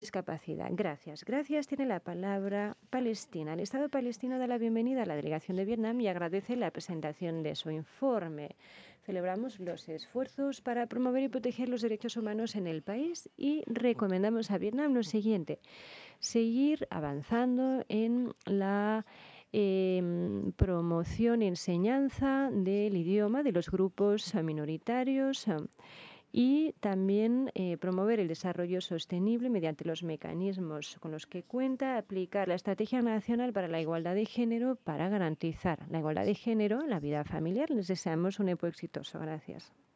Discapacidad. Gracias. Gracias. Tiene la palabra Palestina. El Estado palestino da la bienvenida a la delegación de Vietnam y agradece la presentación de su informe. Celebramos los esfuerzos para promover y proteger los derechos humanos en el país y recomendamos a Vietnam lo siguiente: seguir avanzando en la promoción y enseñanza del idioma de los grupos minoritarios, y también promover el desarrollo sostenible mediante los mecanismos con los que cuenta, aplicar la Estrategia Nacional para la Igualdad de Género para garantizar la igualdad de género en la vida familiar. Les deseamos un éxito exitoso. Gracias.